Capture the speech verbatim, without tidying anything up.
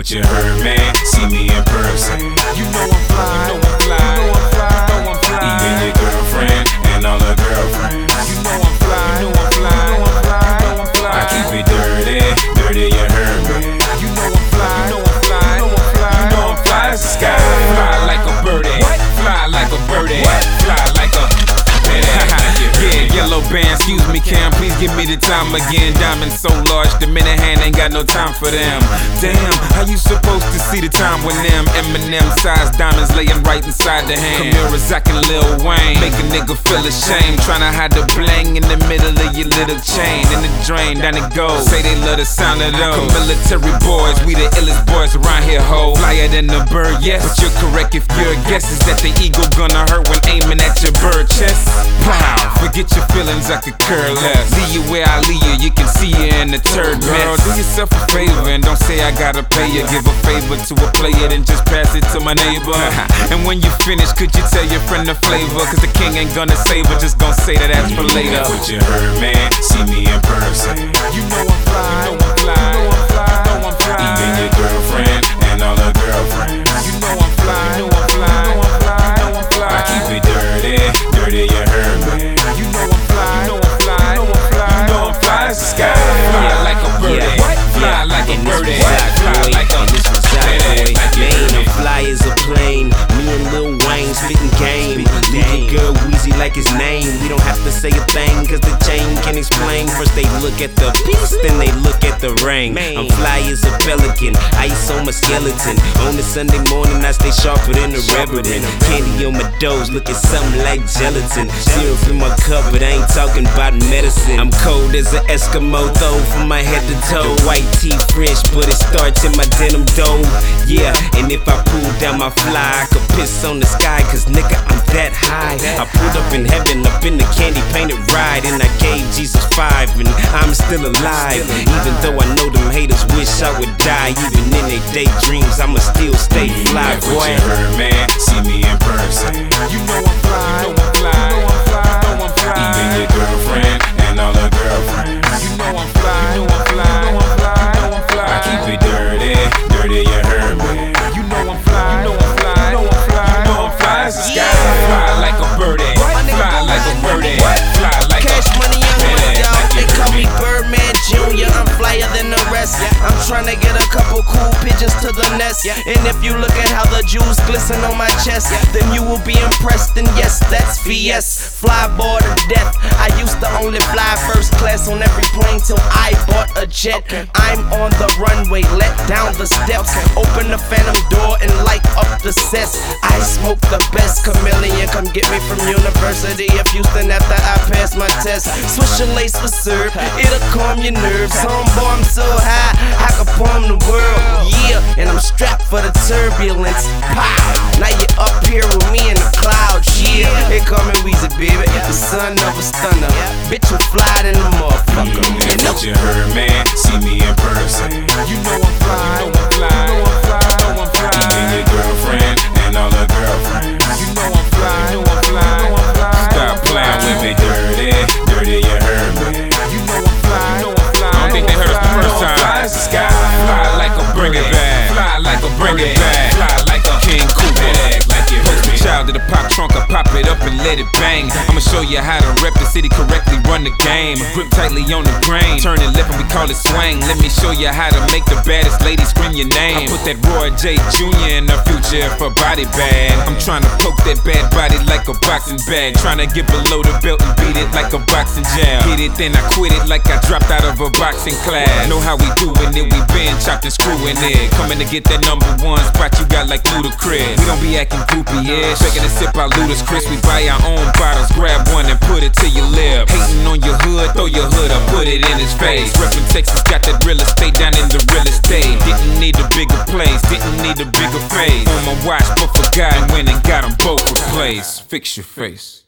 what you heard, man. See me in person. You know I'm fly. You know I'm fly. You know I'm fly. You know I'm fly. Even your girlfriend and all her girlfriends. You know I'm fly. You know I'm fly. You know I'm fly. You know I'm fly. I keep it dirty, dirty, you heard me. You know I'm fly. You know I'm fly. You know I'm fly. You know I'm fly as the sky. Fly like a birdie. Fly like a birdie. Fly like a yeah, yellow band, excuse me, Cam, please give me the time again. Diamonds so large, the minute hand ain't got no time for them. Damn, how you supposed to see the time when them Eminem size diamonds laying right inside the hand? Camille Zack and Lil Wayne make a nigga feel ashamed, tryna hide the bling in the middle of your little chain. In the drain, down it goes. Say they love the sound of those military boys, we the illest boys around here, ho. Flyer than the bird, yes, but you're correct if your guess is that the eagle gonna hurt when aiming at your bird chest. Wow, forget your feelings, I could care less. Leave you where I leave you, you can see you in the turd mess. Girl, do yourself a favor and don't say I gotta pay you. Give a favor to a player, then just pass it to my neighbor. And when you finish, could you tell your friend the flavor? Cause the king ain't gonna save her, just gon' say that that's for later. What you heard, man, see me in person. You know I'm fly. You know I'm fly. You know I'm fly. You know I'm fly. Even your girlfriend and all her girlfriends. You know I'm fly. You know I'm fly. You know I'm fly. You know I'm fly. I keep it dirty, dirty, you heard me. You know I'm fly. You know I'm fly. You know I'm fly. You know I'm fly as the sky. Fly like a birdie. Fly like a birdie. Fly like a boy. Man, I'm fly as a plane. Me and Lil Wayne spitting game. Leave your girl Weezy like his name. We don't have to say a thing, cause the chain can explain. First they look at the piece, then they look at the ring. I'm fly as a pelican, ice on my skeleton. On a Sunday morning I stay sharper than a reverend. Candy on my doors, looking something like gelatin. Syrup in my cup, but I ain't talking about medicine. I'm cold as an Eskimo, though, from my head to toe. White tee fresh, but it starts in my denim dough. Yeah, and if I pull down my fly, I could piss on the sky, cause nigga, I'm that high. I pulled up in heaven, up in the candy painted ride, and I gave Jesus five, and I'm still alive. Even though I know them haters wish I would die, even in their daydreams, I'ma still stay fly, boy. What you heard, man, see me in person. You know I'm fly. You know I'm fly. You know I'm fly. You know I'm fly. Even your girlfriend and all her girlfriends. You know I'm fly. You know I'm fly. You know I'm fly. You know I'm fly. I keep it dirty, dirty, you heard me. You know I'm fly. You know I'm fly. You know I'm fly. You know I'm fly as the sky. Fly like a birdie. Fly like a birdie. Fly like a Cash money, young money, dog. They call me Birdman Junior I'm flyer than the rest. I'm tryna get a couple cool pigeons to the nest. And if you look at how the jewels glisten on my chest, then you will be impressed. And yes, that's V S. Fly boy to death. I used to only fly first class on every plane till I bought a jet. I'm on the runway, let down the steps, open the phantom door and light up the sets. I smoke the best chameleon. Come get me from University of Houston after I pass my test. Switch your lace with syrup, it'll calm your nerves. Homeboy, I'm so high, I can palm the world. Yeah, and I'm strapped for the turbulence. Pow! Now you're up here with me in the clouds. Yeah, they call me Weezy, baby, the son of a stunner. Bitch, you fly than a motherfucker. And what you heard, man, see me in person. You know I'm fly. You know I'm fly. You know I'm fly. You know I'm fly. Even your girlfriend and all her girlfriends. You know I'm fly. You know I'm fly. You know I'm fly. Stop playing with me, dirty, dirty, you heard me. You know I'm fly. You know I'm fly. I don't think they heard us the first time. Fly as the sky. Fly like a bring it back. Fly like a bring it back. Fly like a King Cooper. Like you heard me. Child of the pop trunk, I pop it up and let it bang. I'ma show you how to rep the city correctly, run the game. Grip tightly on the grain, turn it left and we call it swing. Let me show you how to make the baddest lady scream your name. I put that Roy J Junior in the future for body bag. I'm trying to poke that bad body like a boxing bag. Trying to get below the belt and beat it like a boxing jab. Hit it then I quit it like I dropped out of a boxing class. Know how we doing it, we been chopped and screwing it. Coming to get that number one spot you got like Ludacris. We don't be acting goopy, yeah. Shaking a sip out Ludacris. We buy our own bottles, grab one and put it to your lip. Hating on your hood, throw your hood up, put it in his face. Reppin' Texas, got that real estate down in the real estate. Didn't need a bigger place, didn't need a bigger face. On my watch, but forgot and went and got them both replaced. Fix your face.